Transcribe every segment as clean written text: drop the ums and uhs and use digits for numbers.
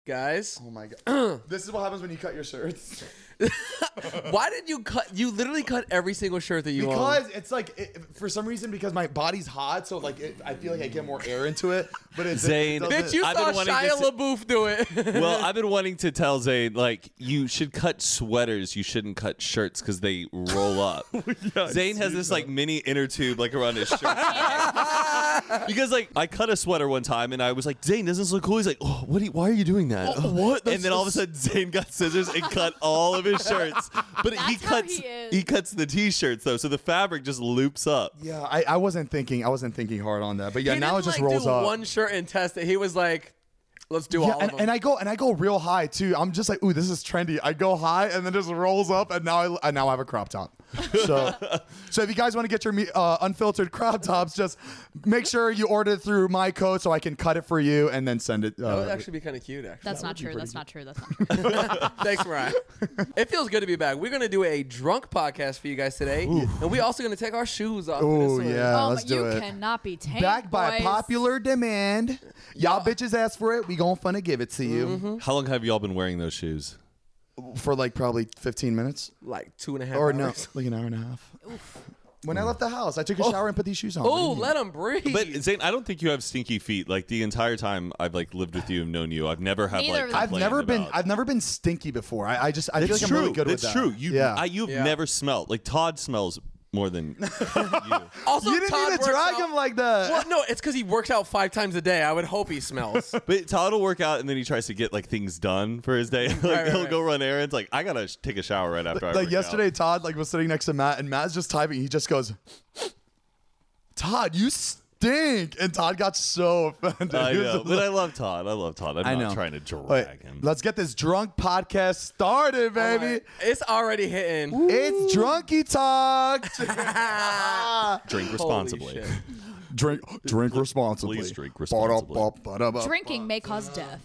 guys. Oh my god. This is what happens when you cut your shirts. Why did you cut? You literally cut every single shirt that you own. Because it's like, for some reason, because my body's hot, so like I feel like I get more air into it. But it's Zayn, Bitch, you I've saw been wanting Shia to LaBeouf do it. Well, I've been wanting to tell Zayn, like, you should cut sweaters. You shouldn't cut shirts because they roll up. Zayn has this, like, mini inner tube, like, around his shirt. Because, like, I cut a sweater one time, and I was like, Zayn, doesn't this look cool? He's like, oh, why are you doing that? Oh, what? And then all of a sudden, Zayn got scissors and cut all of his shirts. But he cuts the T-shirts, though, so the fabric just loops up. Yeah, I wasn't thinking hard on that. But yeah, He now it didn't, just like, rolls do up. one shirt and test it. He was like, let's do all of them. And I go real high too. I'm just like, ooh, this is trendy. I go high and then just rolls up, and now I have a crop top. So if you guys want to get your unfiltered crop tops, just make sure you order it through my code so I can cut it for you and then send it. That would actually be kind of cute, actually. That's not true. That's not true. Thanks, Mariah. It feels good to be back. We're going to do a drunk podcast for you guys today. And we're also going to take our shoes off. Ooh, for this one. yeah. Oh, let's do you it. cannot be tamed, Back by boys. popular demand. Y'all bitches asked for it. We gonna finna give it to you How long have y'all been wearing those shoes? for like probably 15 minutes Like 2.5 or hours. no, like an hour and a half. When I left the house, I took a shower and put these shoes on. Oh, let them breathe. But Zayn, I don't think you have stinky feet. Like the entire time I've like lived with you and known you, I've never had Neither like. of us. I've never been stinky before. I feel like It's I'm true. really good with It's that. true. Yeah. You've Yeah. never smelled like Todd smells more than you. also, You didn't Todd need to works drag out- him like that. Well, no, it's because he works out 5 times a day. I would hope he smells. But Todd will work out and then he tries to get like things done for his day. Like Right, he'll right. go run errands. Like I gotta take a shower right after I Like work yesterday, out. Todd like was sitting next to Matt, and Matt's just typing. He just goes, "Todd, you stink!" And Todd got so offended. I He was know, just but like- I love Todd. I'm not trying to drag Wait, him. let's get this drunk podcast started, baby. It's already hitting. It's drunky talk. Drink responsibly. Holy shit. Drink responsibly. Please drink responsibly. Ba-da-ba-ba-da-ba. Drinking may cause death.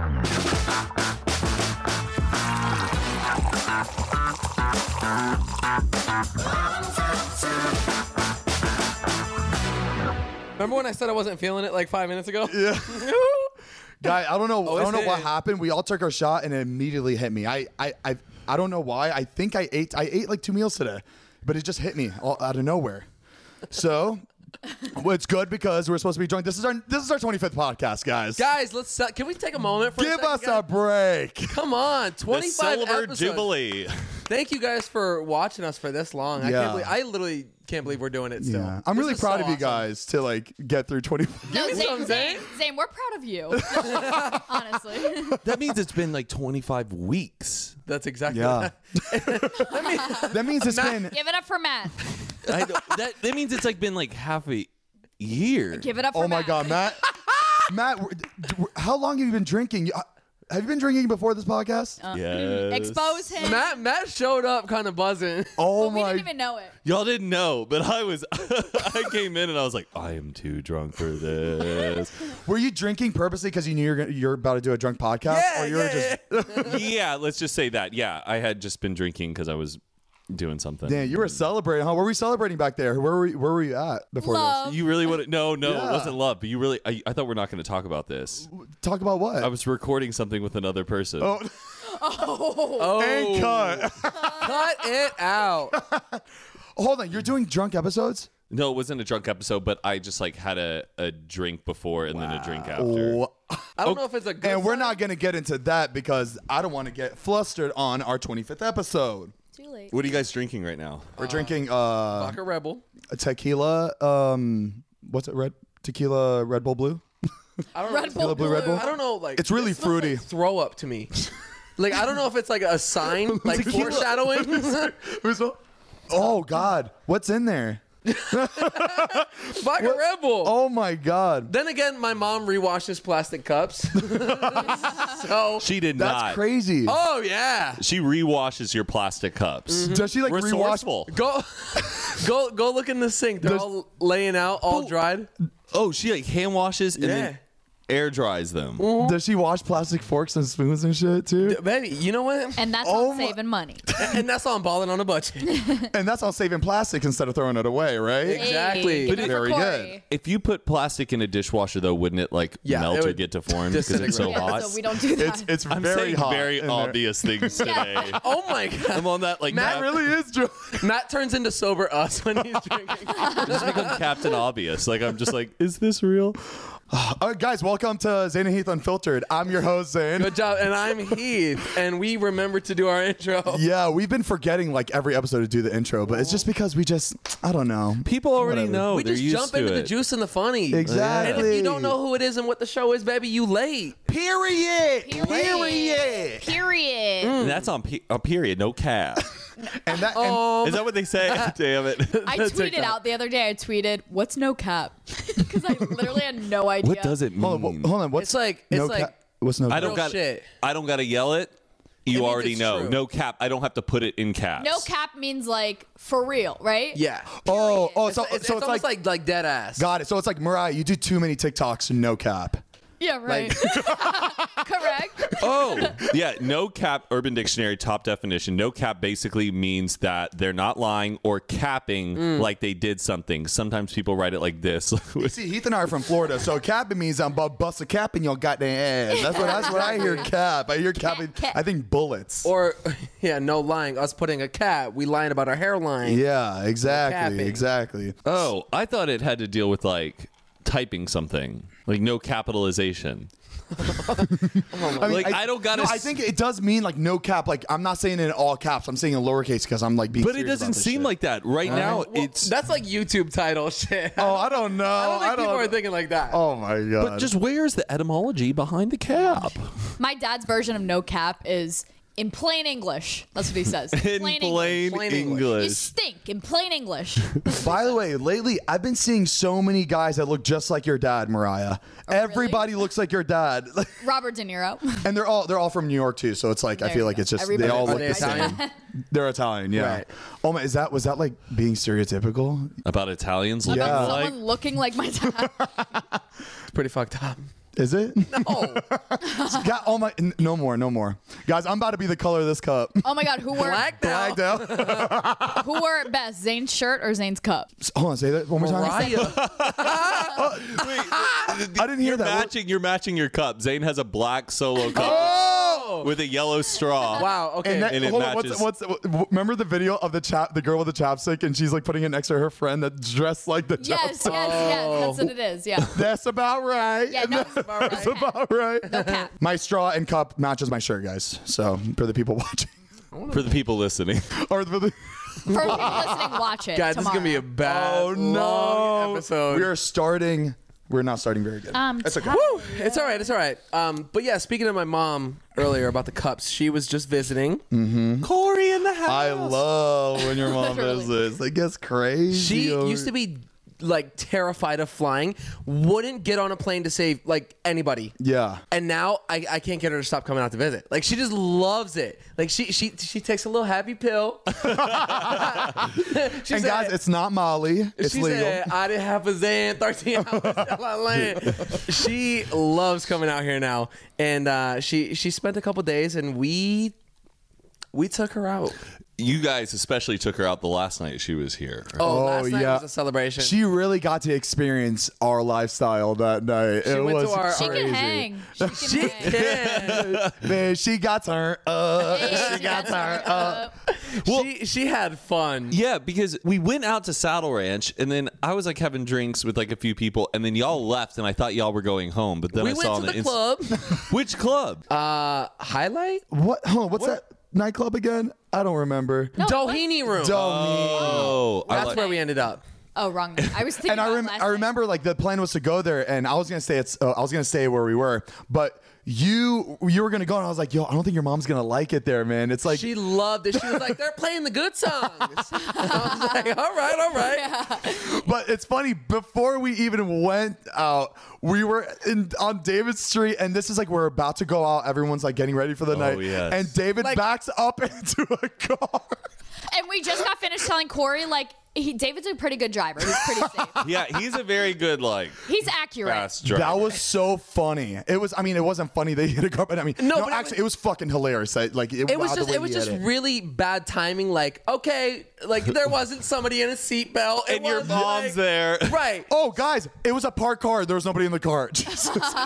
Remember when I said I wasn't feeling it like 5 minutes ago? Yeah. Guy, I don't know Oh, it's what hitting. happened. We all took our shot and it immediately hit me. I don't know why. I think I ate like 2 meals today, but it just hit me all out of nowhere. So, well, it's good because we're supposed to be drunk. This is our 25th podcast, guys. Guys, can we take a moment for Give a us second, a break. Come on, The 25 Silver episodes. Jubilee. Thank you guys for watching us for this long. Yeah. I literally can't believe we're doing it still. Yeah, I'm This really is proud so of you awesome. guys to like get through 25. No, me some, Zayn. Zayn, we're proud of you. Honestly. That means it's been like 25 weeks. That's exactly Yeah. what That means it's been. Give it up for Matt. That means it's like been like half a year. Give it up for Oh my Matt. God, Matt. Matt, how long have you been drinking? Have you been drinking before this podcast? Yes. Expose him. Matt showed up kind of buzzing. Oh But we my. didn't even know it. Y'all didn't know, but I was. I came in and I was like, I am too drunk for this. Were you drinking purposely because you knew you're about to do a drunk podcast? Yeah, or you were yeah, just Yeah, let's just say that. Yeah, I had just been drinking because I was doing something. damn, you were celebrating, huh? Were we celebrating back there? Where were you at before Love. You really want to? No, Yeah. it wasn't love. But you really, I thought we're not going to talk about this. this? Talk about what? I was recording something with another person. oh, Oh, and cut. cut it out. Hold on, you're doing drunk episodes? No, it wasn't a drunk episode, but I just like had a drink before and then a drink after. Oh. I don't know if it's a good And we're sign. not going to get into that because I don't want to get flustered on our 25th episode. Too late. What are you guys drinking right now? We're drinking Vodka Rebel. a tequila. What's it? Tequila Red Bull Blue. I don't know. Red Bull Blue, Red Bull? I don't know. Like It's really it smells fruity. Like throw up to me. Like I don't know if it's like a sign, like Tequila. foreshadowing. Oh God, what's in there? Vodka Rebel. Oh my God, Then again, my mom rewashes plastic cups. So She did that's not. crazy. oh yeah. She rewashes your plastic cups. Does she like rewash? Resourceful. Go look in the sink. They're all laying out, all dried. Oh, she like hand washes and then air dries them. Does she wash plastic forks and spoons and shit too? Baby, you know what? And that's Oh on my- saving money. And that's on balling on a budget. And that's on saving plastic instead of throwing it away, right? Exactly. Hey, give But it for very Corey. good. If you put plastic in a dishwasher, though, wouldn't it like Yeah, melt it or would get deformed because it's so disintegrate. Yeah, hot? so we don't do that. It's I'm very saying hot. very in there. obvious things today. Oh my God. I'm on that like Matt That really is true. Matt turns into sober us when he's drinking. just become Captain Obvious. Like I'm just like, is this real? All right, guys, welcome to Zane and Heath Unfiltered. I'm your host, Zane. Good job. And I'm Heath. And we remembered to do our intro. Yeah, we've been forgetting like every episode to do the intro, but it's just because we just, I don't know. People already Whatever. know. We They're just used jump to into it. the juice and the funny. Exactly. And if you don't know who it is and what the show is, baby, you late. Period. Period. Period. And that's on a period, no cap. And that, Is that what they say? Damn it. I tweeted out the other day. I tweeted, "What's no cap?" Because I literally had no idea. What does it mean? hold on. What's It's like no what's no? I real don't got. shit. I don't got to yell it. You means already it's know. true. No cap. I don't have to put it in caps. No cap means like for real, right? Yeah. Oh, so It's it's almost like like dead ass. got it. So it's like Mariah, you do too many TikToks, no cap. Yeah, right. Correct. Oh, yeah. No cap, Urban Dictionary, top definition. No cap basically means that they're not lying or capping like they did something. Sometimes people write it like this. See, Heath and I are from Florida, so capping means I'm about bust a cap in your goddamn ass. That's what I hear cap. I hear capping. Cap. I think bullets. Or, yeah, no lying. Us putting a cap, we lying about our hairline. Yeah, exactly, capping. exactly. Oh, I thought it had to deal with like typing something, like no capitalization. I mean, I don't gotta No, I s- think it does mean like no cap. Like I'm not saying it in all caps. I'm saying in lowercase because I'm like being. But it serious doesn't about this seem shit. like that right now. Well, It's that's like YouTube title shit. Oh, I don't know. I don't think people are thinking like that. Oh my god. but just where's the etymology behind the cap? My dad's version of no cap is in plain English. That's what he says. In Plain plain Plain English. You English. stink in plain English. By the way, lately I've been seeing so many guys that look just like your dad, Mariah. Everybody looks like your dad, Robert De Niro. and they're all from New York too. So it's like I There feel you like go. it's just Everybody they all looks look like the Italian? same. They're Italian, yeah. Right. Oh my, was that like being stereotypical? About Italians looking Yeah. like. Someone looking like my dad. It's pretty fucked up. Is it? Oh, God, oh my, no more, guys. I'm about to be the color of this cup. Oh my God, who wore blacked out. Blacked out. who wore it best, Zane's shirt or Zane's cup? Hold on, say that one more time. Mariah. I didn't hear that. You're matching your cup. Zane has a black solo cup Oh. with a yellow straw. Wow. Okay. And, that, And it hold on, matches. remember the video of the girl with the chapstick and she's like putting it next to her friend that's dressed like the Yes, chapstick? yes. That's what it is. Yeah. That's about right. Yeah, no, that's about That's right. about right. cap. My straw and cup matches my shirt, guys. So for the people watching, For the people listening. or for the For people listening, watch it. Guys, this is going to be a tomorrow. bad long episode. we are starting. We're not starting very good. It's okay. Woo! It's all right. It's all right. But yeah, speaking of my mom earlier about the cups, she was just visiting. Corey in the house. I love when your mom Literally. visits. It gets crazy. She over- used to be like terrified of flying, wouldn't get on a plane to save like anybody. Yeah. And now I can't get her to stop coming out to visit. Like she just loves it. Like she takes a little happy pill. She And said- guys, it's not Molly. It's she legal. said, I didn't have a Zan 13 hours till I land. She loves coming out here now. And she spent a couple days and we took her out. You guys especially took her out the last night she was here. Oh, last night yeah. was a celebration. She really got to experience our lifestyle that night. It went to was our- She crazy. can hang. She can She hang. can. Man, she got turned up. Hey, She got turned up. She had fun. Yeah, because we went out to Saddle Ranch, and then I was like having drinks with like a few people, and then y'all left, and I thought y'all were going home. But then We I saw went to on the club. Which club? Highlight? What? Hold on, what's that nightclub again? I don't remember. Doheny Room. Oh, I That's like- where we ended up. Oh, wrong. I was thinking And about last I remember like the plan was to go there, and I was gonna stay where we were, but you were gonna go, and I was like, yo, I don't think your mom's gonna like it there, man. It's like She loved it. She was like, they're playing the good songs. I was like, all right. But it's funny, before we even went out, we were on David Street, and this is like we're about to go out. Everyone's like getting ready for the night. yes. And David Like- backs up into a car. And we just got finished telling Corey, like, David's a pretty good driver. He's pretty safe. Yeah, he's a very good He's accurate. fast driver. That was so funny. It was. I mean, it wasn't funny that he hit a car, but I mean, No, no, but actually, it was fucking hilarious. It It was just really bad timing. Like, okay, like there wasn't somebody in a seatbelt, and your mom's there. right? Oh, guys, it was a parked car. There was nobody in the car. Jesus.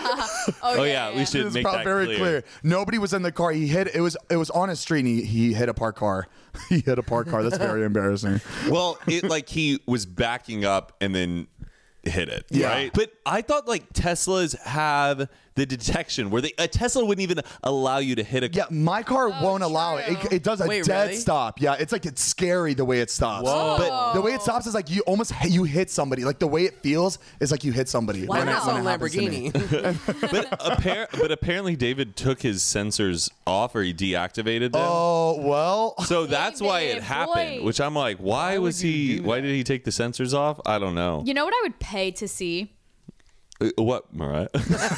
Oh yeah, we should It's make that very clear. Nobody was in the car. He hit. It was on a street. And he hit a parked car. He hit a parked car. That's very embarrassing. Well, he was backing up and then hit it, Yeah. right? But I thought Teslas have the detection where a Tesla wouldn't even allow you to hit a. Yeah, my car won't allow it. true. It does a Wait, dead really? stop. Yeah, it's scary the way it stops. Whoa. But the way it stops is like you hit somebody. Like the way it feels is like you hit somebody. Wow. when it- That's when not it happens to me. Lamborghini. But apparently David took his sensors off or he deactivated them. Oh well. So that's why it David, happened. boy. Which I'm like, why was he? Why did he take the sensors off? I don't know. You know what I would pay to see? What, Mariah?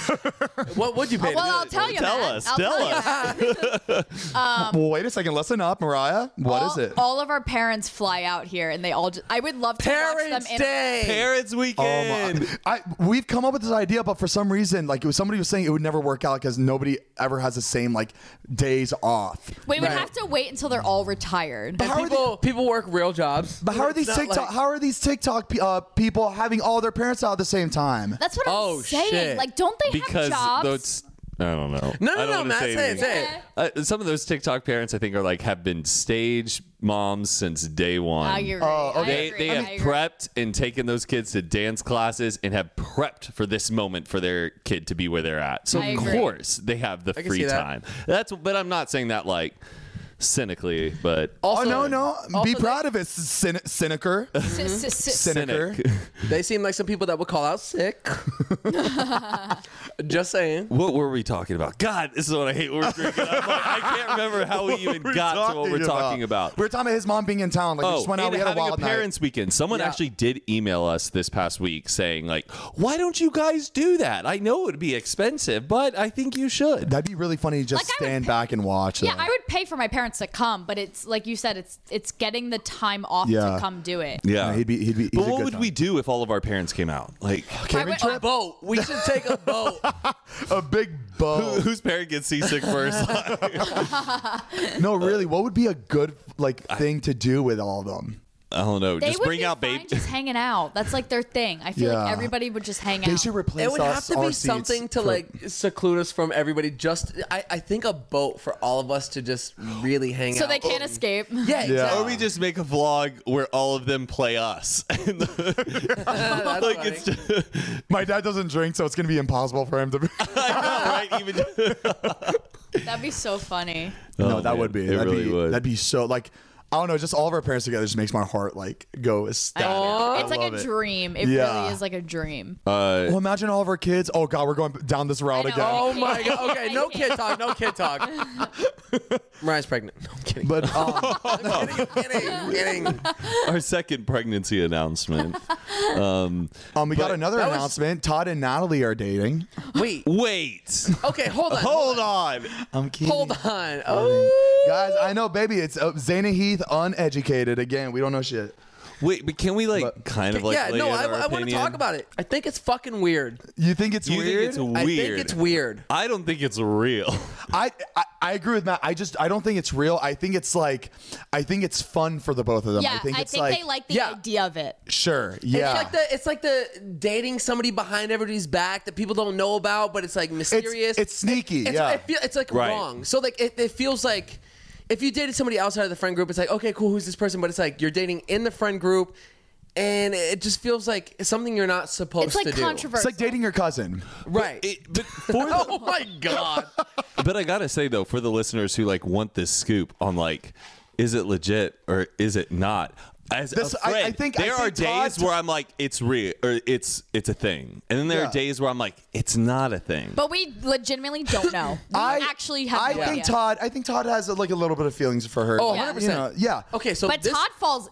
What would you pay? Well, to do I'll it? tell you. Tell Matt. us, I'll tell tell you us. that. Well, wait a second. Listen up, Mariah. What is it? All of our parents fly out here, and they all. I would love to watch Parents' them. Day. Parents' weekend. We've come up with this idea, but for some reason, somebody was saying it would never work out because nobody ever has the same days off. We would have to wait until they're all retired. And people work real jobs. But how are It's these not TikTok? like- How are these TikTok people having all their parents out at the same time? That's what Oh, I'm saying. shit. Don't they Because have jobs? those. I don't know. No, I don't wanna Matt, say it, anything. say it. Some of those TikTok parents, I think, are have been stage moms since day one. I agree. They have prepped and taken those kids to dance classes and have prepped for this moment for their kid to be where they're at. So I of agree. course they have the can free see that. time. But I'm not saying that cynically, but Also, No. Be also proud of it, cynicer. Cynicer. They seem like some people that would call out sick. Just saying. what were we talking about? God, this is what I hate when we're drinking. I can't remember how we even got to what we're talking about. We were talking about his mom being in town. We just went out. and We had a having wild night. parents' weekend. Someone Yeah. actually did email us this past week saying, why don't you guys do that? I know it would be expensive, but I think you should. That'd be really funny to just Like, I would stand pay- back and watch. Yeah, that. I would pay for my parents to come, but it's like you said, it's getting the time off Yeah. to come do it. Yeah. He'd be. But he's a what good would time. we do if all of our parents came out? Camping would- trip? Boat. We should take a boat. A big boat. whose parent gets seasick first? No, really. What would be a good thing to do with all of them? I don't know. They Just would bring be out fine baby. just hanging out. That's like their thing. I feel Yeah. like everybody would just hang out. They should replace It would have us, to our be seats something to for- seclude us from everybody. I think a boat for all of us to just really hang out. so they can't escape. Yeah, exactly. Or we just make a vlog where all of them play us. And That's it's funny. just, My dad doesn't drink, so it's gonna be impossible for him to. right? Even That'd be so funny. No, that would be. It That'd really be, would. That'd be so I don't know. Just all of our parents together just makes my heart go ecstatic. It's like love a it. dream. It Yeah. really is like a dream. Well, imagine all of our kids. Oh God, we're going down this route I know. again. Oh my god. Okay, no I can't. kid talk. No kid talk. Mariah's pregnant. No, I'm kidding. But I'm kidding. our second pregnancy announcement. we got another that was- announcement. Todd and Natalie are dating. Wait. Wait. Okay, hold on. Hold on. I'm kidding. Hold on. Oh. Guys, I know, baby. It's Zane and Heath, uneducated. Again, we don't know shit. Wait, but can we kind of Yeah, lay no, out I our want to opinion? talk about it. I think it's fucking weird. You think it's You weird? think it's weird? I think it's weird. I don't think it's real. I agree with Matt. I don't think it's real. I think it's I think it's fun for the both of them. Yeah, I think it's they like the Yeah. idea of it. sure. Yeah. It's like the dating somebody behind everybody's back that people don't know about, but it's like mysterious. It's sneaky. It's, yeah. it's like Right. wrong. So like it feels like if you dated somebody outside of the friend group, it's like, okay, cool, who's this person? But it's like you're dating in the friend group, and it just feels like it's something you're not supposed It's like to do. controversial. It's like dating your cousin. Right. But for the, Oh my god. but I gotta say though, for the listeners who want this scoop on is it legit or is it not? As This- a I friend, think there are Todd- days where I'm like, it's real or it's a thing, and then there Yeah. are days where I'm like, it's not a thing. But we legitimately don't know. We actually have I no think idea. I think Todd has a little bit of feelings for her. Oh, Like, 100%. you know, yeah. Okay, so But this, Todd falls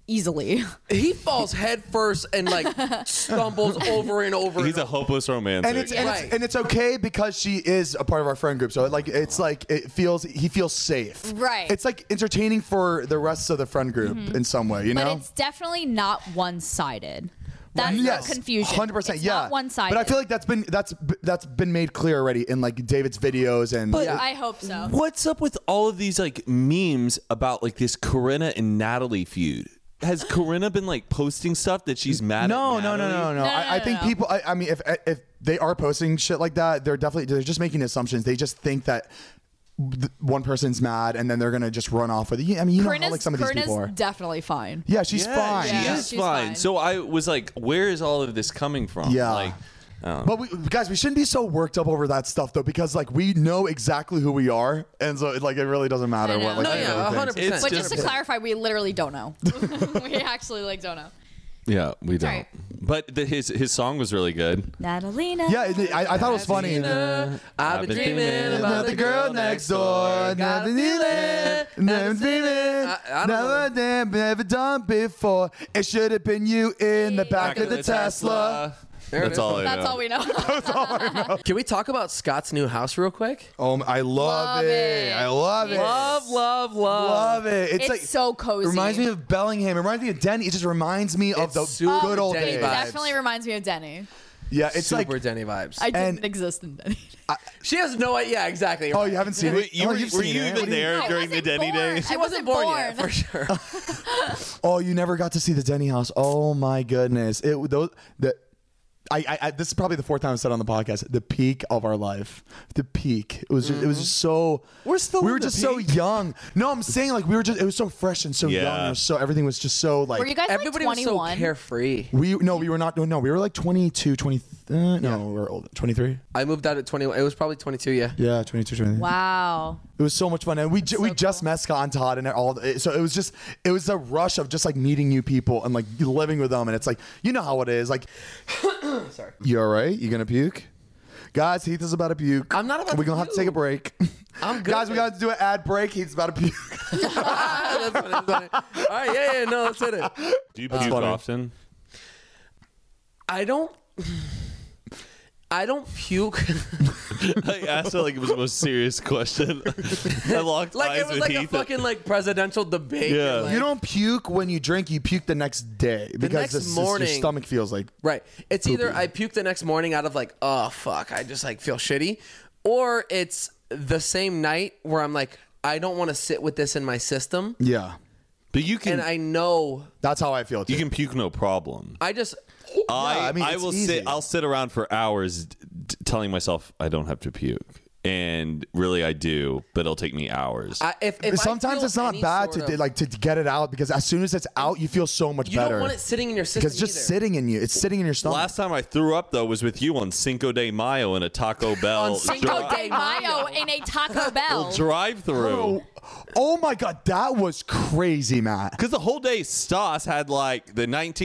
easily. He falls head first and like stumbles over and over. He's a hopeless romantic. And it's okay because she is a part of our friend group. So like he feels safe. Right. It's like entertaining for the rest of the friend group in some way, you But know? it's definitely not one-sided. That's Yes, the confusion. 100%. It's Yeah, not one-sided. but I feel like that's been made clear already in like David's videos and. I hope so. What's up with all of these like memes about like this Corinna and Natalie feud? Has Corinna been like posting stuff that she's mad No. at Natalie? I think people. I mean, if they are posting shit like that, they're just making assumptions. They just think that one person's mad and then they're gonna just run off with it. I mean, you know how like some of these people are. Definitely fine. Yeah, she's fine. She Yeah, is she's fine. fine. So I was like, where is all of this coming from? Yeah. Like, But guys, we shouldn't be so worked up over that stuff though, because like we know exactly who we are, and so it really doesn't matter I know. what. Like, No, yeah, anybody thinks. 100%. But just to just- clarify, we literally don't know. We actually like don't know. yeah, we don't. right. But his song was really good. Natalina. Yeah, I thought it was funny. I've been dreaming about About the girl next door, nothing feeling, never feeling, I don't know. never done before. It should have been you in the back of the Tesla. There it That's is. all I know. That's all we know. Can we talk about Scott's new house real quick? Oh, I love it. I love it. Love it. It's like so cozy. It reminds me of Bellingham. It reminds me of Denny. It just reminds me of It's the super good old Denny days. vibes. Definitely reminds me of Denny. Yeah, it's Super like. Denny vibes. I didn't And- exist in Denny. She has no idea. Yeah, exactly. Oh, you haven't seen it? You Oh, were you've were seen you it. even What do you- there I during the wasn't Denny born. days? She I wasn't wasn't born yet, born. for sure. Oh, you never got to see the Denny house. Oh my goodness. This is probably the fourth time I've said on the podcast. The peak of our life. The peak. It was just so. We're still We in were the just so peak. young. No, I'm saying like we were just. It was so fresh and so young. Yeah. It was so everything was just so like. Were you guys Everybody like was so 21? carefree. we were not. No, we were like 22, 20. No, we were old. 23. I moved out at 21. It was probably 22. Yeah. Yeah, 22, 23. Wow. It was so much fun, and we just met Scott and Todd and all. So it was a rush of just like meeting new people and like living with them, and it's like you know how it is. Like, Sorry. you all right? You gonna puke? Guys, Heath is about to puke. I'm not about We're to gonna have to take a break. I'm good. Guys, we got to do an ad break. Heath's about to puke. That's funny, that's funny. All right. Yeah. No, let's hit it. Do you puke funny. often? I don't puke. I asked her like it was the most serious question. I locked Like eyes it was with like a Heath. fucking like presidential debate. Yeah. Like- You don't puke when you drink. You puke the next day because next morning- your stomach feels like. Right. It's either I puke the next morning out of like, oh fuck, I just like feel shitty, or it's the same night where I'm like, I don't want to sit with this in my system, Yeah, But you can and I know that's how I feel too. you can puke no problem. I just I mean, I it's will easy. sit. I'll sit around for hours telling myself I don't have to puke, and really I do, but it'll take me hours. if I Sometimes feel it's not any bad sort to of- like to get it out because as soon as it's out, you feel so much you better. don't want it sitting in your system because it's just either. sitting in you. It's sitting in your stomach. Last time I threw up though was with you on Cinco de Mayo in a Taco Bell Cinco de Mayo in a Taco Bell. drive-through. Oh my god, that was crazy, Matt. Because the whole day Stas had like the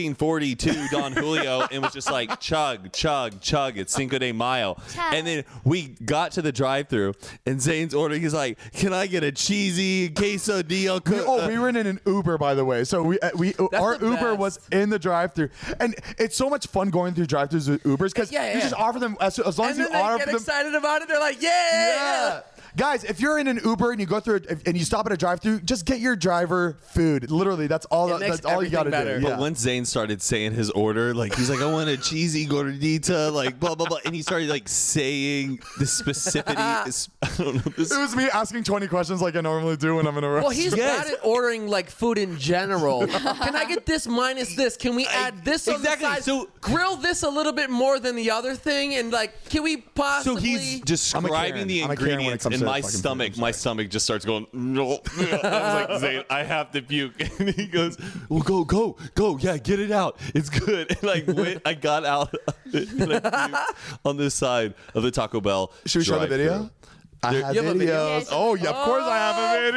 1942 Don Julio and was just like chug, chug, chug. It's Cinco de Mayo. Chug. And then we got to the drive-thru and Zane's ordering. He's like, "Can I get a cheesy quesadilla?" We were in an Uber, by the way. So our the Uber best. was in the drive-thru, and it's so much fun going through drive-thrus with Ubers because Yeah, you yeah. just offer them as long as and you then they offer get them. excited about it. They're like, yeah. Yeah. Guys, if you're in an Uber and you go through it and you stop at a drive-thru, just get your driver food. Literally, that's all. It makes That's all you got to everything do. better. Yeah. But once Zane started saying his order, like he's like, "I want a cheesy gordita," like blah blah blah, and he started like saying the specificity. I don't know. This, It was me asking 20 questions like I normally do when I'm in a restaurant. Well, he's Yes. bad at ordering like food in general. Can I get this minus this? Can we add this on exactly. the side? So- grill this a little bit more than the other thing, and like, can we so possibly? he's describing Karen. the I'm a Karen when it ingredients, comes and to my fucking food. stomach, I'm my stomach just starts going. No. I was like, Zane, I have to puke, and he goes, "Well, go, yeah, get it out. It's good." And I got out of it, and I puked on this side of the Taco Bell. Should we show the drive-thru. video? I have You have a video? videos. Oh, yeah, of course I have a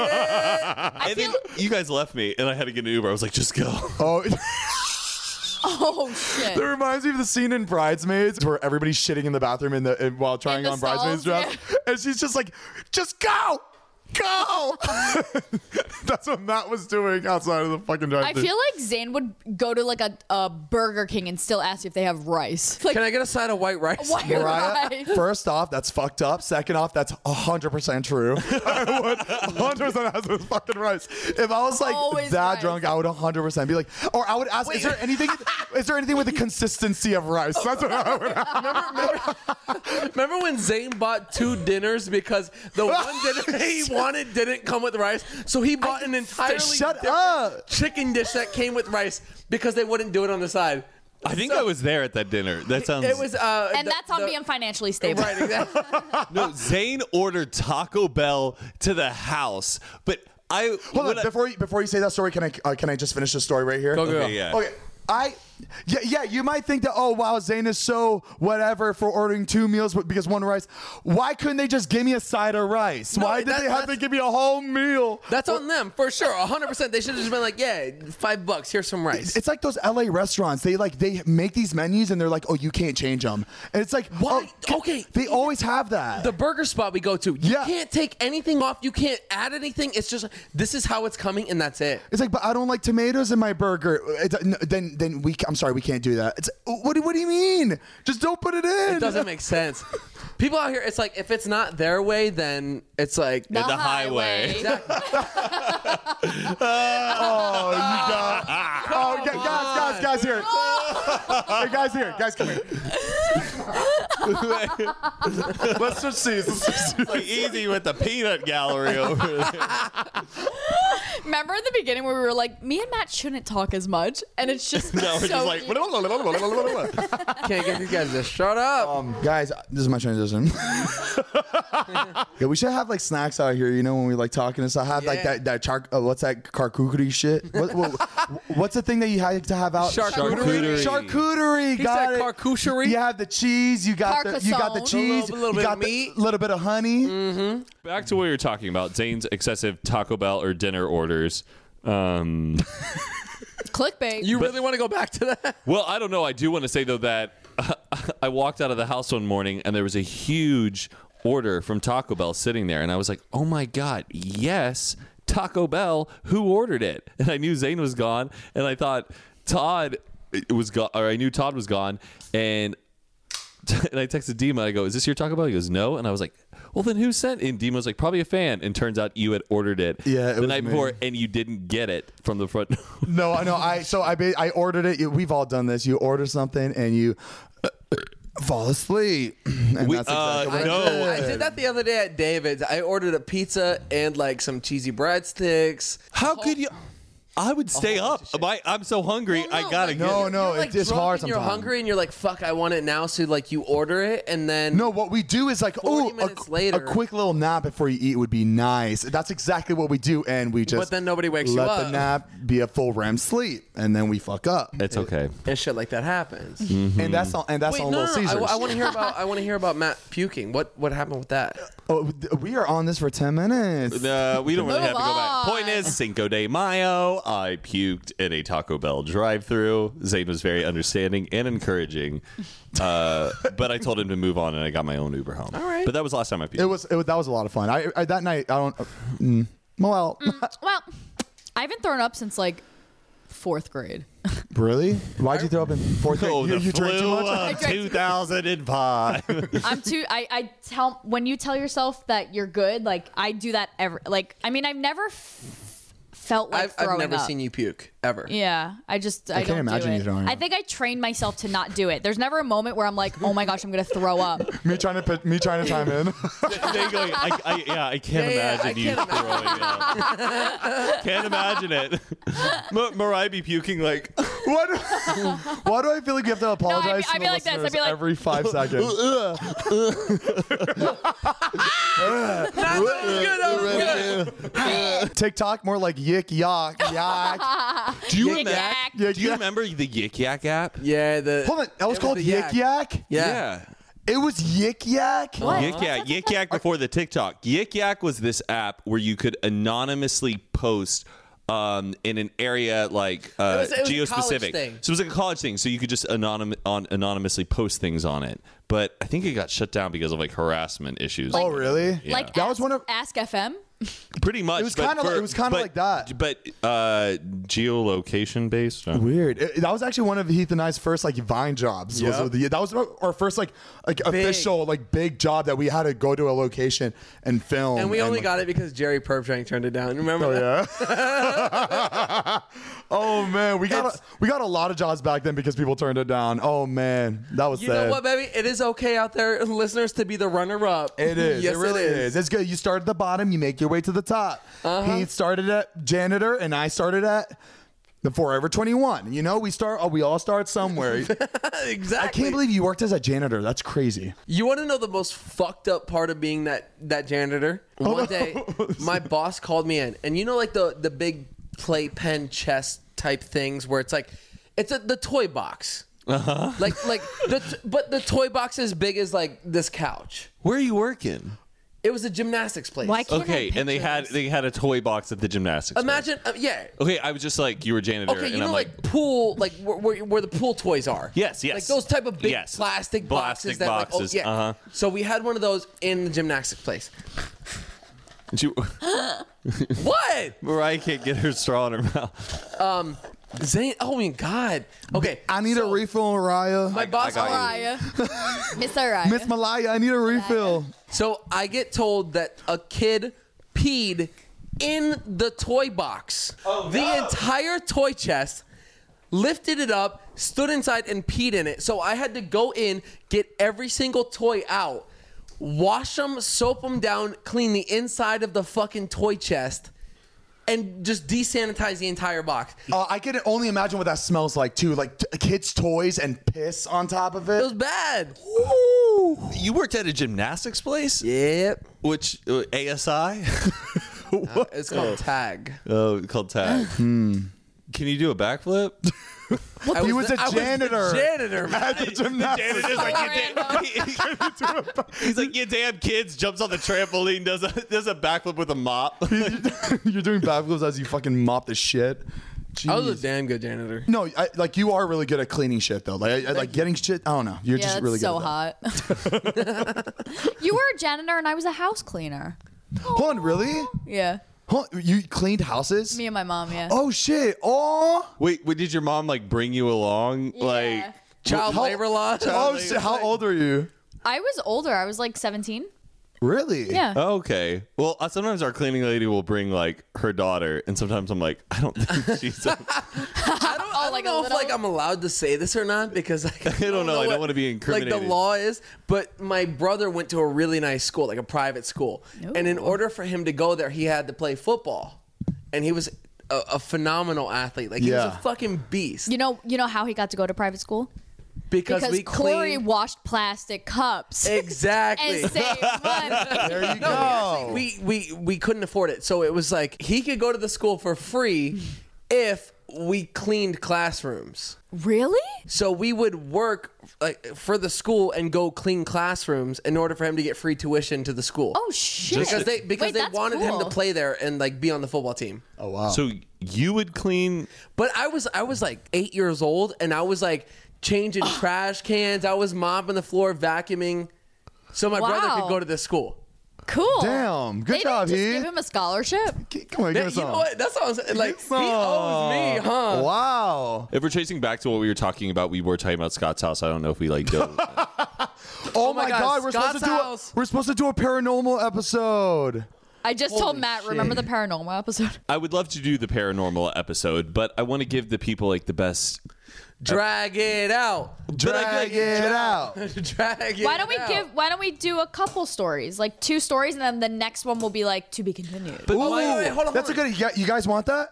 video. And then you guys left me, and I had to get an Uber. I was like, "Just go." Oh, Oh shit. that reminds me of the scene in Bridesmaids where everybody's shitting in the bathroom while trying the on Bridesmaids stalls, dress. And she's just like, just go. go. That's what Matt was doing outside of the fucking I drive-thru. feel like Zane would go to like a Burger King and still ask if they have rice. Like, Can I get a side of white rice? white Mariah, rice. first off, that's fucked up. Second off, that's 100% true. I would 100% ask for fucking rice. If I was like Always that rice. drunk, I would 100% be like, or I would ask, is there anything with the consistency of rice? That's what I would ask. Remember when Zane bought 2 dinners because the one dinner he wanted didn't come with rice? So he bought an entirely Shut different up. chicken dish that came with rice because they wouldn't do it on the side. I think I was there at that dinner. That sounds. It was, And that's on being financially stable. right. Exactly. No, Zane ordered Taco Bell to the house, but I Hold on, before you say that story, can I just finish the story right here? Go. Okay, yeah. Okay, you might think that, oh wow, Zane is so whatever for ordering 2 meals because 1 rice. Why couldn't they just give me a side of rice? No, Why did they have to that's- give me a whole meal? That's on them for sure. 100%. They should have just been like, yeah, $5. Here's some rice. It's like those LA restaurants. They make these menus and they're like, oh, you can't change them. And it's like, Why? oh, Okay. They always have that. The burger spot we go to, you Yeah. can't take anything off. You can't add anything. It's just this is how it's coming, and that's it. It's like, but I don't like tomatoes in my burger. I'm sorry, we can't do that. It's what do you mean? Just don't put it in. It doesn't make sense. People out here, it's like if it's not their way, then it's like The the highway. exactly. Oh, you got. Oh, guys here. Hey, guys, come here. Let's just see. Like easy with the peanut gallery over there. Remember in the beginning where we were like, me and Matt shouldn't talk as much, and it's just No, we're so just like. easy. Can't get these guys to shut up. Guys, this is my transition. Yeah, we should have like snacks out here, you know, when we like talking and stuff. Have like Yeah. what's that charcuterie shit? What's the thing that you had to have out? Charcuterie. Charcuterie. He Got said it. charcuterie. You have the cheese. You got the Carcassonne. cheese. A little you bit got of the meat. little bit of honey. Back to what you were talking about, Zane's excessive Taco Bell or dinner orders. Clickbait. You really want to go back to that? Well, I don't know. I do want to say, though, that I walked out of the house one morning and there was a huge order from Taco Bell sitting there. And I was like, oh, my God, yes, Taco Bell. Who ordered it? And I knew Zane was gone. And I thought Todd was gone, or I knew Todd was gone. And I texted Dima. I go, is this your Taco Bell? He goes, no. And I was like, well, then who sent it? And Dima was like, probably a fan. And turns out you had ordered it Yeah, it the was night me. before, and you didn't get it from the front. No, I know. I ordered it. We've all done this. You order something and you fall asleep. And We- that's exactly what no. I I did that the other day at David's. I ordered a pizza and like some cheesy breadsticks. How could you? I would stay up. I'm so hungry. Well, no, I gotta like, get No, it. no, you're, like, it's drunk hard and You're sometimes. hungry and you're like, fuck, I want it now. So like you order it and then No, what we do is like, 40 oh, minutes later. a quick little nap before you eat would be nice. That's exactly what we do, and we just But then nobody wakes you let up. the nap be a full REM sleep, and then we fuck up. It's okay. and shit like that happens. And that's on. And that's Wait, on no, Little Caesars. I want to hear about. I want to hear about Matt puking. What happened with that? Oh, we are on this for 10 minutes. We don't really Move have to go back. on. Point is, Cinco de Mayo, I puked in a Taco Bell drive-through. Zane was very understanding and encouraging, but I told him to move on, and I got my own Uber home. All right. But that was the last time I puked. It was that was a lot of fun. I that night I don't. Well, Well, I haven't thrown up since like 4th grade. really? Why'd you throw up in 4th grade? Oh, the you drank too flu much. I of drank- 2005. I'm too. I tell when you tell yourself that you're good. Like I do that I mean, I've never felt like I've throwing never up. seen you puke ever. Yeah, I can't don't imagine do you it. throwing I up. think I trained myself to not do it. There's never a moment where I'm like, oh my gosh, I'm gonna throw up. Me trying to chime in. Zane going, I can't Yeah, imagine I you can't throwing up. Can't imagine it. Mariah be puking like, Why do I feel like you have to apologize I'd to be the like this. I'd listeners be like- every 5 seconds? TikTok more like yik yak yak. do you, Yik remember, yak. Yik do you yak. remember the Yik Yak app? Yeah. Hold on, that was it called the yik yak. Yeah. It was yik yak. What? Yik Yak before the TikTok. Yik Yak was this app where you could anonymously post in an area like it was a college geo-specific. thing. So it was like a college thing. So you could just anonymously post things on it. But I think it got shut down because of like harassment issues. Oh really? Yeah. Like That was one of. Ask FM. Pretty much. It was kinda like that. But geolocation based. Weird. That was actually one of Heath and I's first like Vine jobs. Yep. That was our first like official like big job that we had to go to a location and film. And we only got it because Jerry Perptrank turned it down. Remember that? Yeah. Oh man, we got a lot of jobs back then because people turned it down. Oh man, that was You sad. know what, baby? It is okay out there, listeners, to be the runner-up. It is. Yes, it really is. It's good. You start at the bottom, you make your way to the top. He started at janitor, and I started at the Forever 21. You know, we all start somewhere. Exactly. I can't believe you worked as a janitor. That's crazy. You want to know the most fucked up part of being that janitor? One day, my boss called me in, and you know, like the big playpen chest type things where it's like, the toy box. Like but the toy box is big as like this couch. Where are you working? It was a gymnastics place. Why can't Okay, I and they had a toy box at the gymnastics. Imagine, yeah. Okay, I was just like, you were janitor, Okay, you and know, I'm like pool, like where the pool toys are. Yes. Like those type of big Yes. plastic boxes. Plastic That boxes, Like, yeah. So we had one of those in the gymnastics place. What? Mariah can't get her straw in her mouth. Zane, oh my God. Okay. I need a refill, Mariah. My boss. got you. Mariah. Miss Mariah. Miss Malaya, I need a refill. So I get told that a kid peed in the toy box. The entire toy chest, lifted it up, stood inside, and peed in it. So I had to go in, get every single toy out, wash them, soap them down, clean the inside of the fucking toy chest, and just desanitize the entire box. I can only imagine what that smells like too. Like kids' toys and piss on top of It it. was bad. You worked at a gymnastics place? Yep. Which ASI? It's called Tag. Oh, called tag. Can you do a backflip? He was a janitor. Janitor, man. At the gymnastics. Janitor's like, he's like, you damn kids, jumps on the trampoline, does a backflip with a mop. You're doing backflips as you fucking mop the shit. I was a Jeez. damn good janitor. No, like you are really good at cleaning shit though. Like getting shit. I don't know. You're Yeah, just that's really good. so at that. hot. You were a janitor and I was a house cleaner. Hold on, really? Yeah. Hold on, you cleaned houses? Me and my mom, yeah. Oh shit! Oh. Wait, did your mom like bring you along? Yeah. Like, Child labor law. Oh shit! How old are you? I was older. I was like 17. Really? Yeah. okay. Well, sometimes our cleaning lady will bring like her daughter, and sometimes I'm like, I don't think she's. I don't like a know if little- like I'm allowed to say this or not because I don't know. I don't want to be like the incriminated. law is. But my brother went to a really nice school, like a private school, and in order for him to go there, he had to play football, and he was a phenomenal athlete. Like he was Yeah. a fucking beast. You know how he got to go to private school? Because we Corey cleaned washed plastic cups exactly. and saved money. There you No, go. we couldn't afford it, so it was like he could go to the school for free if we cleaned classrooms. Really? So we would work like for the school and go clean classrooms in order for him to get free tuition to the school. Oh shit! because they Wait, that's wanted him to cool. play there and like be on the football team. Oh wow. So you would clean? But I was like 8 years old and I was like changing trash cans. I was mopping the floor, vacuuming, so my brother Wow. could go to this school. Cool. Damn. Good They job, didn't just Heath. give him a scholarship. Come on, give Man, us you some. know what? That's what I'm saying. Like he Oh, owes me, huh? Wow. If we're tracing back to what we were talking about, we were talking about Scott's house. I don't know if we like dove. Oh, my my God, God, we're Scott's house. supposed to do a paranormal episode. I just told Matt, shit. remember the paranormal episode? I would love to do the paranormal episode, but I want to give the people like the best. Drag it out. Drag it out. Drag it Why don't we out. do a couple stories, like 2 stories, and then the next one will be like to be continued. But wait, hold on. That's a good. You guys want that?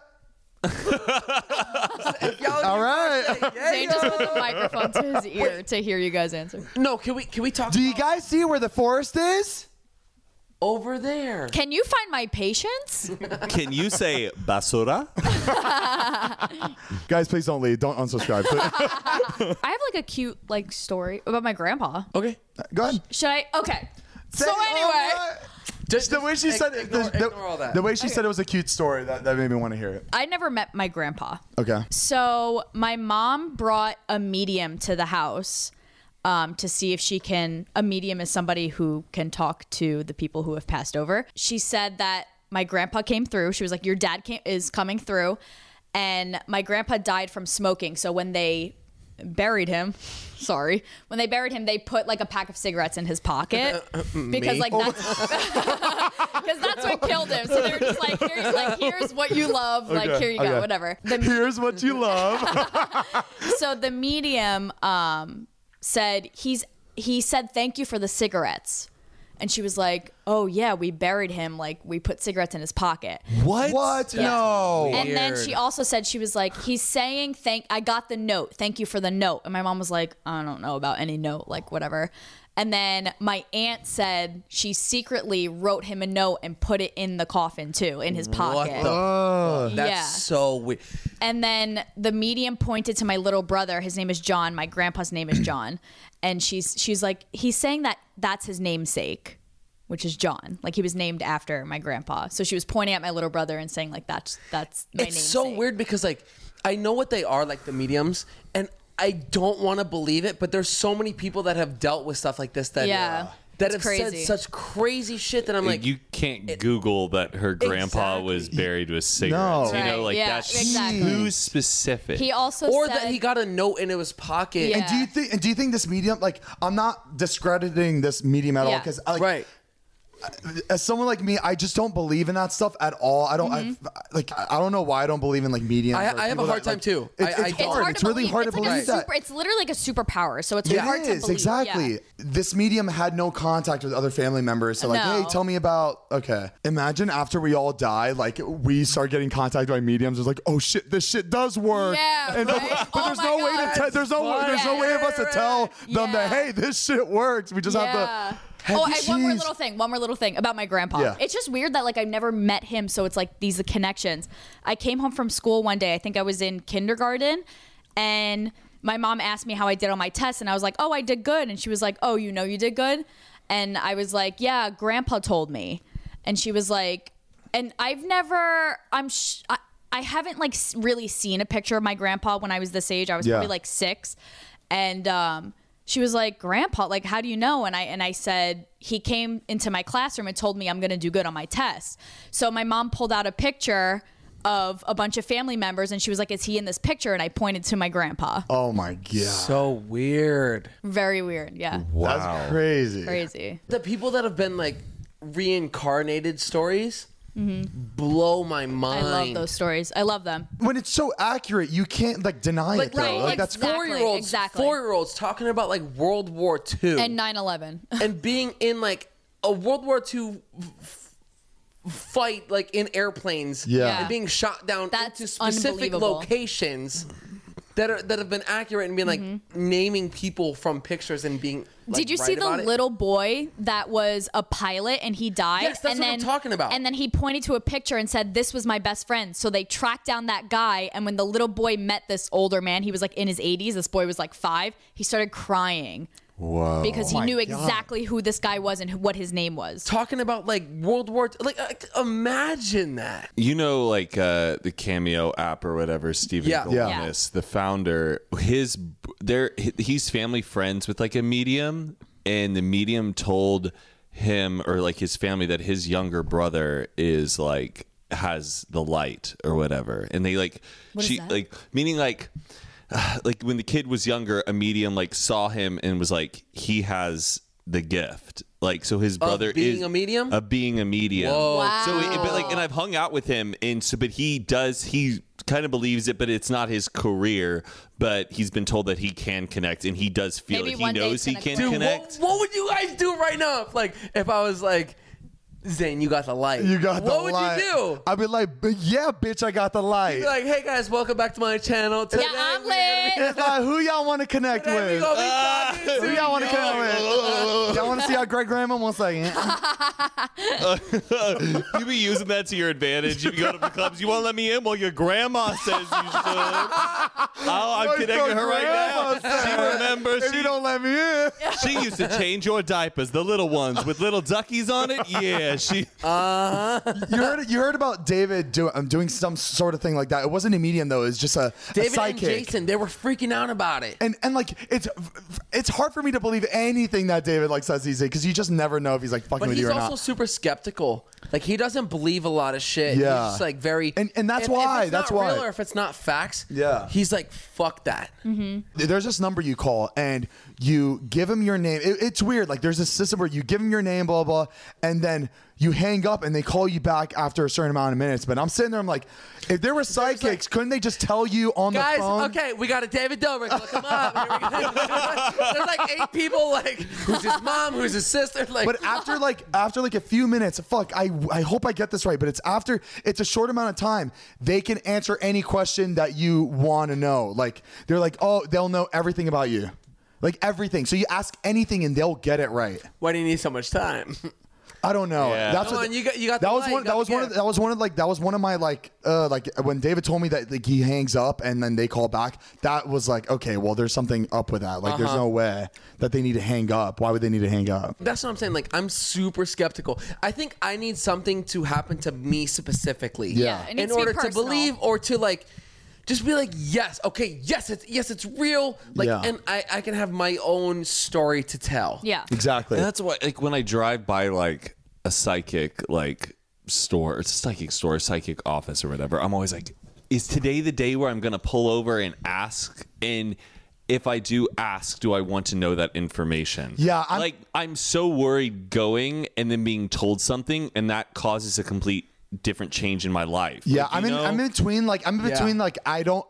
All right. Zane just put the microphone to his ear to hear you guys answer. No, can we talk Do you about guys see where the forest is? over there? Can you find my patience? Can you say basura? Guys, please don't leave. Don't unsubscribe. I have like a cute like story about my grandpa. Okay. Go ahead. Should I? Okay. Say- So anyway, oh, Just the way she said it, ignore all that. the way she said it was a cute story. That made me want to hear it. I never met my grandpa. Okay. So my mom brought a medium to the house to see if she can. A medium is somebody who can talk to the people who have passed over. She said that my grandpa came through. She was like, your dad is coming through. And my grandpa died from smoking. So when they buried him, when they buried him, they put like a pack of cigarettes in his pocket because like that's because that's what killed him. So they were just like, here's what you love, like here you go, whatever. Here's what you love. So the medium said he said thank you for the cigarettes. And she was like, oh, yeah, we buried him. Like, we put cigarettes in his pocket. What? Yeah. No. And then she also said, she was like, he's saying, I got the note. Thank you for the note. And my mom was like, I don't know about any note, like, whatever. And then my aunt said she secretly wrote him a note and put it in the coffin, too, in his pocket. That's so weird. And then the medium pointed to my little brother. His name is John. My grandpa's name is John. And she's like, he's saying that's his namesake, which is John. Like, he was named after my grandpa. So she was pointing at my little brother and saying, like, that's my namesake. It's so weird because, like, I know what they are, like the mediums, and I don't want to believe it, but there's so many people that have dealt with stuff like this that have crazy. said such crazy shit that I'm like, you can't Google that her grandpa was buried with cigarettes. No. You know, Right, like yeah, that's exactly. too specific. He also or said that he got a note in his pocket. Yeah. And do you think this medium, like, I'm not discrediting this medium at all, Yeah. because Right. as someone like me, I just don't believe in that stuff at all. I don't I don't know why I don't believe in like mediums. I or have a people hard that, time, too. It's I hard. don't. It's really hard to It's like believe that. it's literally like a superpower, so it's It hard to is, believe. exactly. Yeah. This medium had no contact with other family members. So, like, No. hey, tell me about, okay. Imagine after we all die, like, we start getting contacted by mediums. It's like, oh, shit, this shit does work. Yeah, And right? but Oh there's my no way God. to there's no way of us to tell them that, Yeah. hey, this shit works. We just have to. Oh, and one more Jeez. little thing about my grandpa. Yeah. It's just weird that like I've never met him, so it's like these connections. I came home from school one day. I think I was in kindergarten, and my mom asked me how I did on my test, and I was like, "Oh, I did good." And she was like, "Oh, you know you did good?" And I was like, "Yeah, Grandpa told me." And she was like, and I've never, I haven't like really seen a picture of my grandpa when I was this age. I was probably like 6, and she was like, Grandpa, like, how do you know? And I said, he came into my classroom and told me I'm going to do good on my test. So my mom pulled out a picture of a bunch of family members, and she was like, is he in this picture? And I pointed to my grandpa. Oh, my God. So weird. Very weird. Yeah. That's crazy. Crazy. The people that have been like reincarnated stories blow my mind. I love those stories. I love them. When it's so accurate, you can't like deny it though. right, Like, that's exactly. 4-year-olds talking about like World War II And 9/11. and being in like a World War II fight like in airplanes Yeah. and being shot down That's into specific unbelievable. locations that have been accurate and being like naming people from pictures and being like, Did you right see the about it. little boy that was a pilot and he died? Yes, that's and what then, I'm talking about. And then he pointed to a picture and said, this was my best friend. So they tracked down that guy. And when the little boy met this older man, he was like in his 80s. This boy was like 5. He started crying. whoa. Because he Oh my knew God. exactly who this guy was and what his name was. talking about like World War II. Like imagine that. You know, like the Cameo app or whatever, Stephen Yeah. Goldness, the founder, he's family friends with like a medium, and the medium told him or like his family that his younger brother is like has the light or whatever, and they like What is that? like meaning like when the kid was younger, a medium like saw him and was like, he has the gift. Like, so his brother being is a medium? Of being a medium. Whoa. Wow. So, but like, and I've hung out with him, and so, but he kind of believes it, but it's not his career. But he's been told that he can connect, and he does feel Maybe like he one day knows it's he gonna can click. Dude, connect. what would you guys do right now? If I was like, Zane, you got the light. You got the what light. would you do? I'd be like, yeah, bitch, I got the light. Be like, hey guys, welcome back to my channel. Today Yeah, I'm we're gonna be- lit. It's like, who y'all want to connect today we with? gonna be talking Who to y'all want to you. connect with? Y'all want to see our great grandma? 1 second. You be using that to your advantage. If you go to the clubs, you won't let me in. Well, your grandma says you should. I'm Your connecting her right now. grandma She said, remembers. If you don't let me in. She used to change your diapers, the little ones with little duckies on it. Yeah, she. You heard about David doing some sort of thing like that. It wasn't a medium though. It was just a David psychic. and Jason, they were freaking out about it. And like it's hard for me to believe anything that David like says these days because you just never know if he's like fucking But with he's you or also not. super skeptical. Like he doesn't believe a lot of shit. Yeah. He's just like very And that's if why. it's That's not why. real or if it's not facts. Yeah. He's like, fuck that. There's this number you call and you give him your name. It's weird. Like there's a system where you give him your name, blah, blah, and then you hang up and they call you back after a certain amount of minutes. But I'm sitting there, I'm like, if there were psychics, couldn't they just tell you on Guys, the phone? okay, we got a David Dobrik. Look him up. Here we go. There's like 8 people. Like, who's his mom? Who's his sister? Like, But after like a few minutes, I hope I get this right, but it's a short amount of time. They can answer any question that you want to know. Like they're like, oh, they'll know everything about you. Like everything. So you ask anything and they'll get it right. why do you need so much time? I don't know. Yeah. That's Come what on, you got that the was light, one. you That got was the one. Of, gift. that was one of my like when David told me that like he hangs up and then they call back. That was like, okay, well, there's something up with that. Like, there's no way that they need to hang up. Why would they need to hang up? That's what I'm saying. Like, I'm super skeptical. I think I need something to happen to me specifically. Yeah. It needs In to be order to personal. believe or to like, just be like, yes, okay, yes, it's real. Like, Yeah. and I can have my own story to tell. Yeah. Exactly. And that's why, like, when I drive by like a psychic like store, it's a psychic office or whatever, I'm always like, is today the day where I'm gonna pull over and ask? And if I do ask, do I want to know that information? Yeah, I'm so worried going and then being told something, and that causes a complete different change in my life. Yeah, Like, I'm in between. Like I'm in between. Like I don't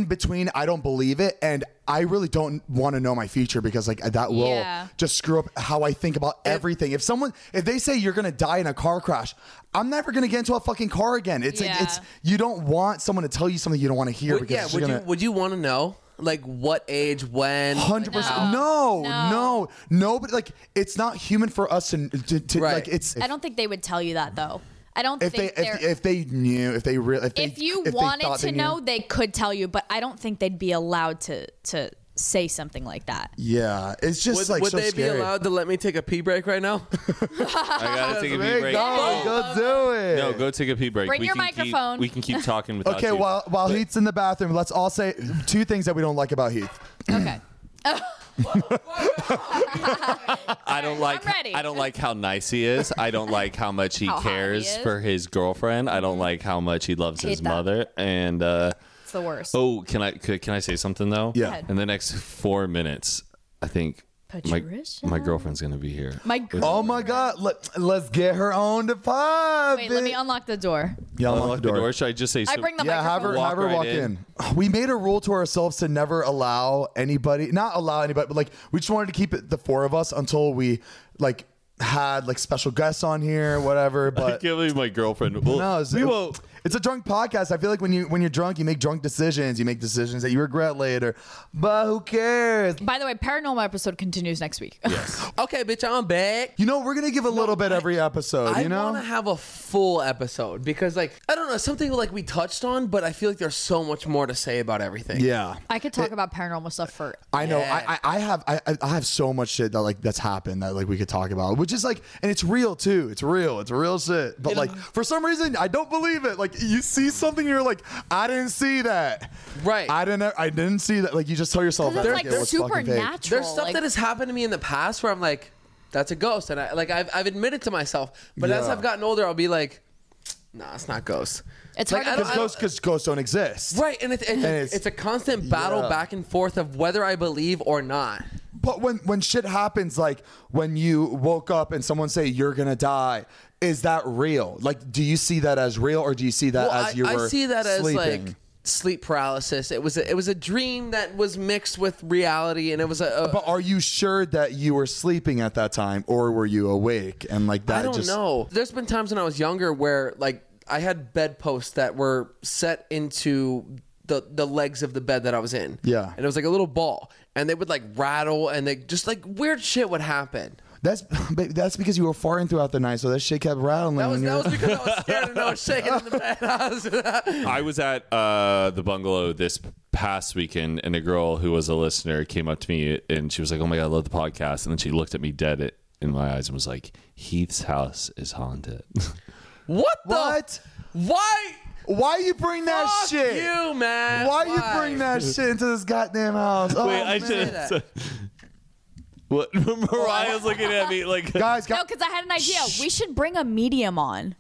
believe it, and I really don't want to know my future because like that will Yeah. just screw up how I think about everything. If they say you're gonna die in a car crash, I'm never gonna get into a fucking car again. It's like Yeah. you don't want someone to tell you something you don't want to hear because it's gonna, would you want to know like what age, when? 100%. No. But like it's not human for us to Right. like it's. I don't think they would tell you that though. I don't If think they knew, if you they wanted thought to they knew. know, they could tell you, but I don't think they'd be allowed to say something like that. Yeah, it's just Would like so they scary. be allowed to let me take a pee break right now? I gotta take a pee Hey, break. go do it. No, go take a pee break. Bring We your can keep- microphone. we can keep talking without Okay, you. while Heath's in the bathroom, let's all say 2 things that we don't like about Heath. Okay. I don't like. I'm ready. I don't like how nice he is. I don't like how much he How hot he cares is. for his girlfriend. I don't like how much he loves Hate his that. mother. And It's the worst. oh, can I say something though? Yeah. ahead. In the next 4 minutes, I think my Patricia? girlfriend's gonna be here. My girl. Oh my God, let's get her on the pod. Wait, let me unlock the door. Yeah, Unlock the door. Should I just say? I bring the Yeah, have her microphone. Walk right walk in. We made a rule to ourselves to never not allow anybody, but like we just wanted to keep it the 4 of us until we like had like special guests on here, whatever. I But can't believe my girlfriend. Well, no, we won't. it's a drunk podcast. I feel like when you're drunk, you make drunk decisions. You make decisions that you regret later. But who cares? By the way, paranormal episode continues next week. Okay, bitch, I'm back. You know, we're gonna give a little bit every episode. I You know, want to have a full episode because, like, I don't know, something like we touched on, but I feel like there's so much more to say about everything. yeah. I could talk about paranormal stuff for. I know. Yeah. I have so much shit that like that's happened that like we could talk about, which is like, and it's real too. It's real shit. But like for some reason, I don't believe it. Like you see something, you're like, I didn't see that. Right. I didn't see that. Like you just tell yourself It's that like it was fucking fake. supernatural. There's stuff like, that has happened to me in the past where I'm like, that's a ghost. And I've admitted to myself. But as Yeah. I've gotten older, I'll be like, nah, it's not ghosts. It's like, hard to I don't- Because ghosts don't exist. Right. And it's a constant battle Yeah. back and forth of whether I believe or not. But when shit happens, like when you woke up and someone say you're gonna die, is that real? Like, do you see that as real, or do you see that as you were I see that sleeping? as like sleep paralysis. It was a dream that was mixed with reality, and it was a But are you sure that you were sleeping at that time, or were you awake? And like that, I don't just know. There's been times when I was younger where like I had bedposts that were set into the legs of the bed that I was in. Yeah. And it was like a little ball, and they would like rattle, and they just like weird shit would happen. That's because you were farting throughout the night, so that shit kept rattling. That was when you were- because I was scared and I was shaking in the bed. I was at the bungalow this past weekend, and a girl who was a listener came up to me, and she was like, "Oh my god, I love the podcast." And then she looked at me dead in my eyes and was like, "Heath's house is haunted." What the? What? Why? Why you bring that Fuck shit? you, man. Why you bring that shit into this goddamn house? Oh, Wait, I man. should. that. What? Mariah's looking at me like. Guys, No, because I had an idea. We should bring a medium on.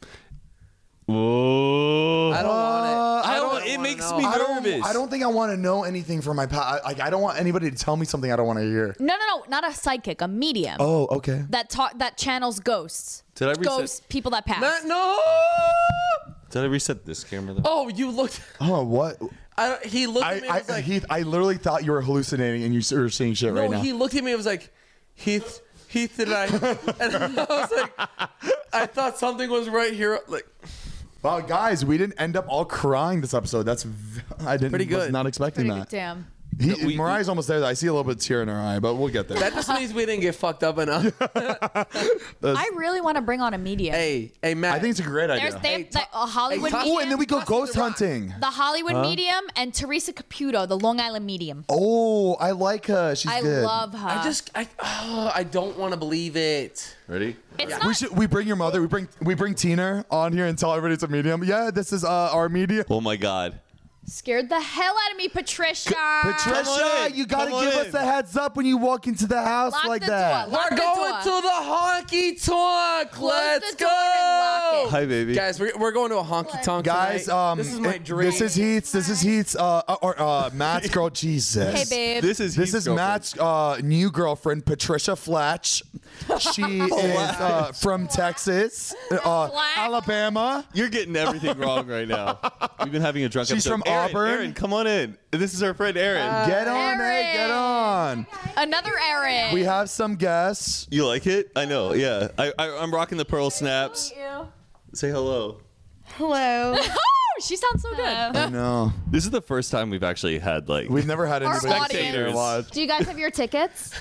Whoa. I don't want it. I don't. wanna It makes know. me I nervous. don't think I want to know anything from my past. Like, I don't want anybody to tell me something I don't want to hear. No, not a psychic, a medium. Oh, okay. That channels ghosts. Did I reset? Ghosts, people that pass. No. Did I reset this camera though? Oh, you looked. Oh, what? He looked at me and was like, Heath, I literally thought you were hallucinating and you were seeing shit right no, now. he looked at me and was like, Heath, did I? And I was like, I thought something was right here. Like, Wow, guys, we didn't end up all crying this episode. I didn't. Pretty good. Was not expecting that. Damn. Mariah's almost there. I see a little bit of tear in her eye, but we'll get there. that just means we didn't get fucked up enough. I really want to bring on a medium. hey, Matt. I think it's a great idea. They have a Hollywood Hey, medium. Oh, and then we go ghost hunting. the Hollywood medium and Teresa Caputo, the Long Island medium. Oh, I like her. She's I good. love her. I don't want to believe it. Ready? It's not. We bring your mother. We bring Tina on here and tell everybody it's a medium. Yeah, this is our medium. Oh my God. Scared the hell out of me, Patricia. Patricia, in. you gotta Come on give us in. a heads up when you walk into the house Lock like the that. door. Lock We're the going door. to the honky tonk. Close Let's the door and lock go. it. Hi, baby. Guys, we're going to a honky tonk Guys, tonight. This is my dream. This is Heath's, Matt's girl, Jesus. Hey, babe. This is This Heath's is girlfriend. Matt's new girlfriend, Patricia Flatch. She is from Texas, Alabama. You're getting everything wrong right now. We've been having a drunk She's episode. from Auburn. Aaron, come on in. This is our friend Aaron. Get on, hey, Aaron. get on. Another Aaron. We have some guests. You like it? I know. Yeah. I'm rocking the pearl snaps. Say hello. Hello. Oh, she sounds so good. I know. This is the first time we've actually had like. We've never had Our anybody audience. sit there watch. Do you guys have your tickets?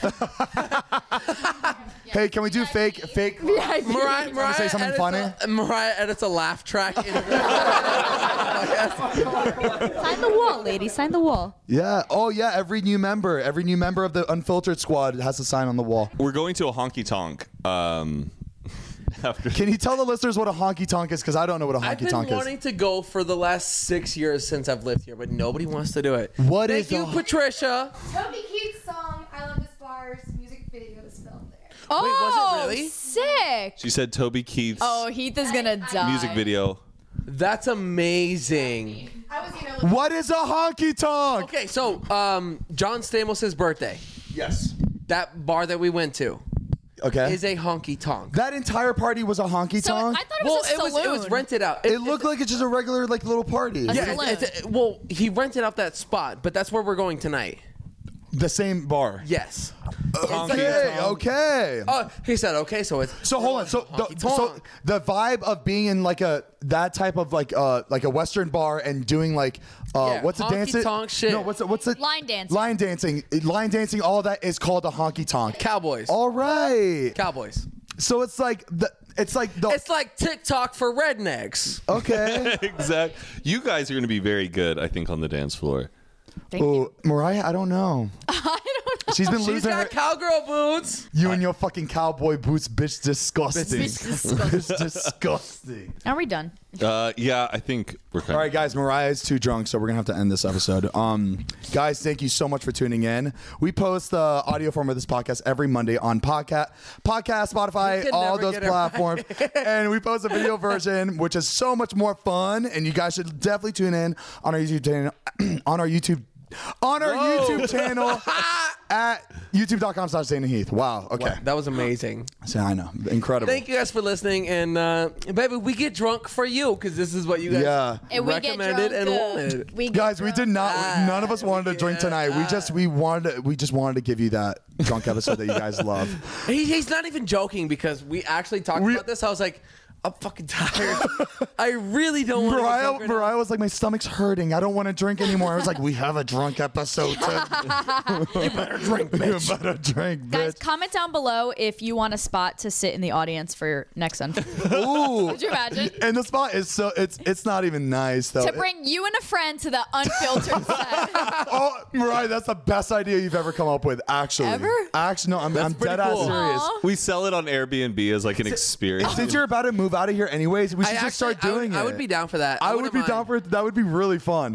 Hey, can we do fake? Mariah say something funny? Mariah edits a laugh track. Sign the wall, lady. Sign the wall. Yeah. Oh, yeah. Every new member of the Unfiltered Squad has a sign on the wall. We're going to a honky tonk. After. Can you tell the listeners what a honky tonk is? Because I don't know what a I've honky been tonk is. wanting to go for the last 6 years since I've lived here, but nobody wants to do it. What Thank is you, a- Patricia. Toby Keith's song "I Love This Bar's" music video is filmed there. Oh, was it really? sick. She said Toby Keith's Oh, Heath is gonna die. music video. That's amazing. I was, What is a honky tonk? Okay, so John Stamos' birthday, Yes. that bar that we went to, Okay. is a honky tonk. That entire party was a honky So I tonk? thought it Well, was a saloon. it was rented out. It looked like it's just a regular like little party. A Yeah, saloon. well, he rented out that spot, but that's where we're going tonight. The same bar. Yes. Okay. He said, okay, so it's So hold on. So the vibe of being in like that type of like a Western bar and doing like Yeah, what's the dance? honky-tonk shit. No, what's it? Line dancing. Line dancing. All that is called a honky tonk. Cowboys. All right. Cowboys. So it's like the. It's like TikTok for rednecks. Okay. Exact. You guys are going to be very good, I think, on the dance floor. Thank you. Oh, Mariah, I don't know. I don't know. She's been She's losing her. got cowgirl boots. You and your fucking cowboy boots, bitch, disgusting. Bitch, disgusting. Bitch, disgusting. Are we done? Yeah, I think we're kind All right, guys, Mariah is too drunk, so we're gonna have to end this episode. Guys, thank you so much for tuning in. We post the audio form of this podcast every Monday on podcast, Spotify, can all never those get it platforms, and we post a video version, which is so much more fun. And you guys should definitely tune in on our YouTube channel. YouTube channel at youtube.com/ZaneandHeath. Wow. Okay. That was amazing. So I know. Incredible. Thank you guys for listening, and baby, we get drunk for you because this is what you guys Yeah. And we get recommended drunk, and wanted. We get Guys, we did not. None of us wanted to drink yeah. tonight. We just wanted to give you that drunk episode that you guys love. He's not even joking because we actually talked about this. I was like, I'm fucking tired. I really don't want to get drunk right now. Mariah was like, my stomach's hurting. I don't want to drink anymore. I was like, we have a drunk episode. You better drink, bitch. You better drink, Guys, bitch. comment down below if you want a spot to sit in the audience for your next Unfiltered. Ooh. Could you imagine? And the spot is so it's not even nice though. To bring you and a friend to the Unfiltered set. Oh, Mariah, that's the best idea you've ever come up with. Actually, Ever? Actually, no, I'm pretty dead ass cool. serious. Aw. We sell it on Airbnb as like an experience. Since you're about to move out of here anyways, we should I just start actually- doing it. I would be down for that. I would wouldn't be mind. down for it. That would be really fun.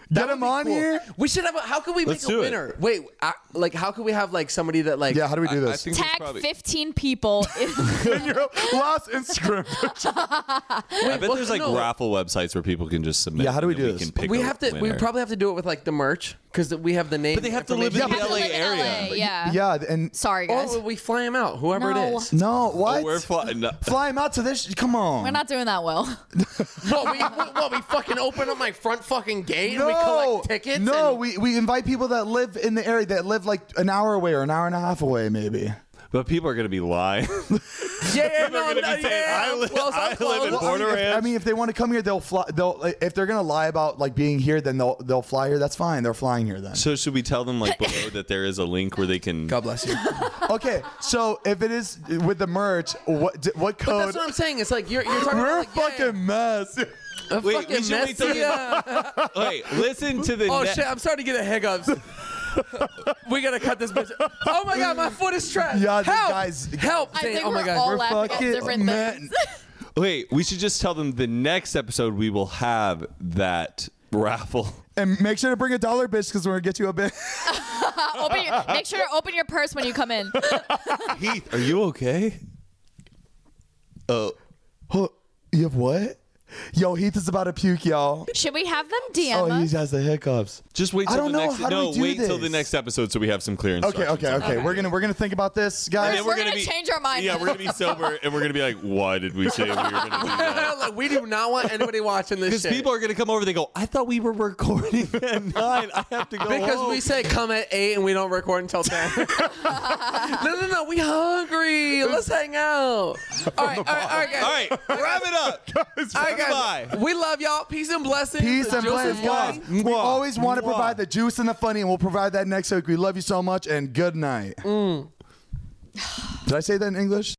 Get him on here. We should have. How can we Let's make a do it. winner? Wait, like how can we have like somebody that like? Yeah, how do we do I this? think we Tag probably- 15 people. In your last Instagram. I bet there's like raffle websites where people can just submit. Yeah, how do we and do then this? can pick We a have to. We winner. probably have to do it with like the merch because we have the name. But they have to live in information. the Have to LA live in area. LA, yeah. Yeah, and Sorry, guys. Or we fly them out, whoever it No. is. no, what? Oh, we're no. Fly him out to this. Come on. We're not doing that well. What we fucking open up my front fucking gate and we No, collect tickets? no, and- we invite people that live in the area that live like an hour away or an hour and a half away, maybe. But people are gonna be lying. yeah, no, gonna be no, saying, yeah. I live- Well, so I live in close. Well, Border Ranch. I mean, if they want to come here, they'll fly. If they're gonna lie about like being here, then they'll fly here. That's fine. They're flying here then. So should we tell them like below that there is a link where they can? God bless you. Okay, so if it is with the merch, what But code? that's what I'm saying. It's like you're talking We're about like, fucking mess. a Wait, we fucking should wait till messy, Wait, listen to the. Oh shit! I'm starting to get a hiccups. We gotta cut this bitch. Oh my god, my foot is trapped. Yeah, help! guys- Help! I Zane. think Oh my we're god, all we're laughing at fucking different men. things. Wait, we should just tell them the next episode we will have that raffle. And make sure to bring $1, bitch, because we're gonna get you a bit. Make sure to open your purse when you come in. Heath, are you okay? Oh, You have what? Yo, Heath is about to puke, y'all. Should we have them DM Oh, he us? has the hiccups. just wait I till don't the know. next. How do No, we do wait till the this? next episode so we have some clear Okay, instructions. okay. We're gonna think about this, guys. then We're gonna be- change our mind. Yeah, we're gonna be sober and we're gonna be like, why did we say we were gonna do that? like, we do not want anybody watching this Because shit. people are gonna come over. They go, I thought we were recording at 9. I have to go because home. we say come at 8 and we don't record until 10. No, we hungry. Let's hang out. All right, guys. All right, wrap it up. All right, guys. Goodbye. We love y'all. Peace and blessings. Peace and Joseph blessings, White. guys. We always want to provide the juice and the funny, and we'll provide that next week. We love you so much, and good night. Did I say that in English?